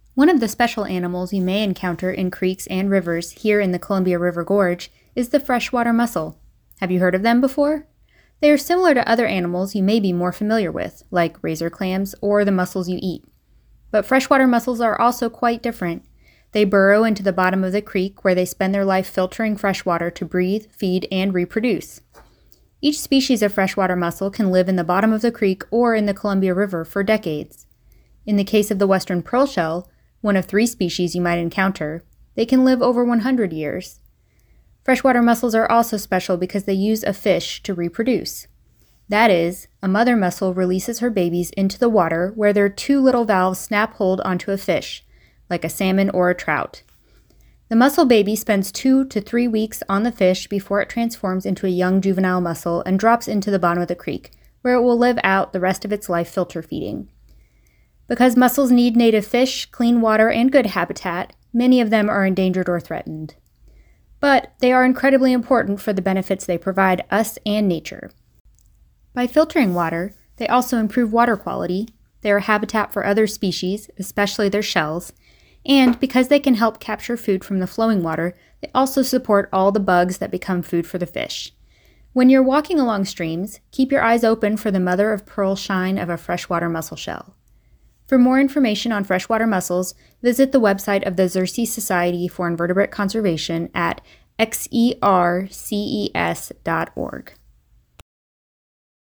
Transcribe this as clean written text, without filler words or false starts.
One of the special animals you may encounter in creeks and rivers here in the Columbia River Gorge is the freshwater mussel. Have you heard of them before? They are similar to other animals you may be more familiar with, like razor clams or the mussels you eat. But freshwater mussels are also quite different. They burrow into the bottom of the creek where they spend their life filtering fresh water to breathe, feed, and reproduce. Each species of freshwater mussel can live in the bottom of the creek or in the Columbia River for decades. In the case of the western pearl shell, one of 3 species you might encounter, they can live over 100 years. Freshwater mussels are also special because they use a fish to reproduce. That is, a mother mussel releases her babies into the water where their 2 little valves snap hold onto a fish, like a salmon or a trout. The mussel baby spends 2 to 3 weeks on the fish before it transforms into a young juvenile mussel and drops into the bottom of the creek, where it will live out the rest of its life filter feeding. Because mussels need native fish, clean water, and good habitat, many of them are endangered or threatened. But they are incredibly important for the benefits they provide us and nature. By filtering water, they also improve water quality, they are habitat for other species, especially their shells, and because they can help capture food from the flowing water, they also support all the bugs that become food for the fish. When you're walking along streams, keep your eyes open for the mother of pearl shine of a freshwater mussel shell. For more information on freshwater mussels, visit the website of the Xerces Society for Invertebrate Conservation at xerces.org.